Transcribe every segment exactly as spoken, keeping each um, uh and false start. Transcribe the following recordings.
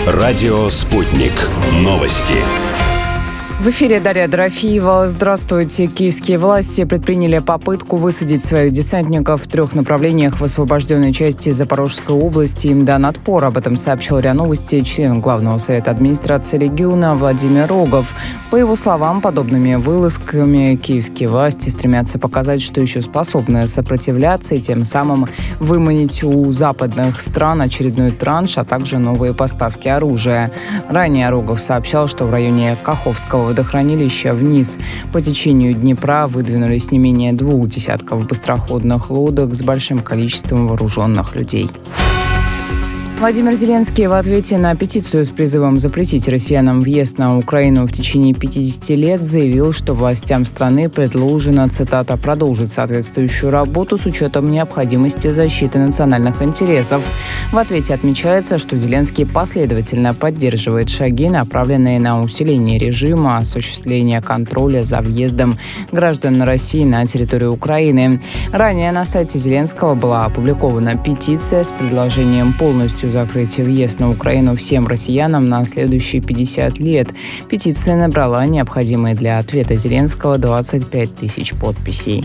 Радио «Спутник». Новости. В эфире Дарья Дорофеева. Здравствуйте. Киевские власти предприняли попытку высадить своих десантников в трех направлениях в освобожденной части Запорожской области. Им дан отпор. Об этом сообщил РИА Новости член Главного совета администрации региона Владимир Рогов. По его словам, подобными вылазками киевские власти стремятся показать, что еще способны сопротивляться и тем самым выманить у западных стран очередной транш, а также новые поставки оружия. Ранее Рогов сообщал, что в районе Каховского водохранилища вниз по течению Днепра выдвинулись не менее двух десятков быстроходных лодок с большим количеством вооруженных людей. Владимир Зеленский в ответе на петицию с призывом запретить россиянам въезд на Украину в течение пятидесяти лет заявил, что властям страны предложено, цитата, «продолжить соответствующую работу с учетом необходимости защиты национальных интересов». В ответе отмечается, что Зеленский последовательно поддерживает шаги, направленные на усиление режима, осуществление контроля за въездом граждан России на территорию Украины. Ранее на сайте Зеленского была опубликована петиция с предложением полностью закрыть въезд на Украину всем россиянам на следующие пятьдесят лет. Петиция набрала необходимые для ответа Зеленского двадцать пять тысяч подписей.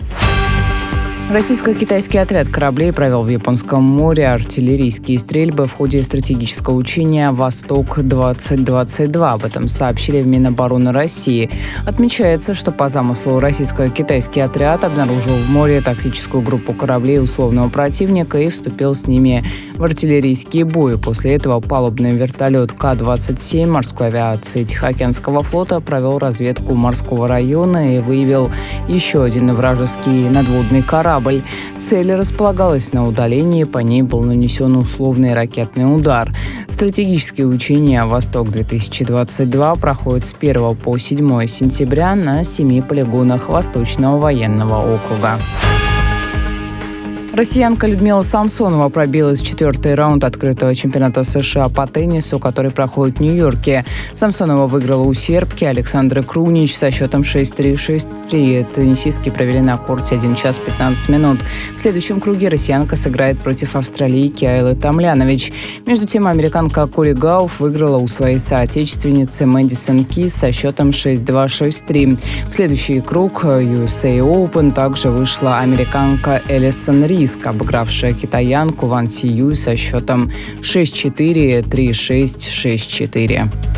Российско-китайский отряд кораблей провел в Японском море артиллерийские стрельбы в ходе стратегического учения «Восток-двадцать двадцать два». Об этом сообщили в Минобороны России. Отмечается, что по замыслу российско-китайский отряд обнаружил в море тактическую группу кораблей условного противника и вступил с ними в артиллерийские бои. После этого палубный вертолет Ка двадцать семь морской авиации Тихоокеанского флота провел разведку морского района и выявил еще один вражеский надводный корабль. Цель располагалась на удалении, по ней был нанесен условный ракетный удар. Стратегические учения «Восток-двадцать двадцать два» проходят с первого по седьмое сентября на семи полигонах Восточного военного округа. Россиянка Людмила Самсонова пробилась в четвертый раунд открытого чемпионата США по теннису, который проходит в Нью-Йорке. Самсонова выиграла у сербки Александры Крунич со счетом шесть три шесть три. Теннисистки провели на корте один час пятнадцать минут. В следующем круге россиянка сыграет против австралийки Айлы Томлянович. Между тем, американка Кори Гауф выиграла у своей соотечественницы Мэдисон Кис со счетом шесть два шесть три. В следующий круг ю эс эй Open также вышла американка Элисон Рис, обыгравшая китаянку Ван Сию со счетом шесть четыре три шесть шесть четыре.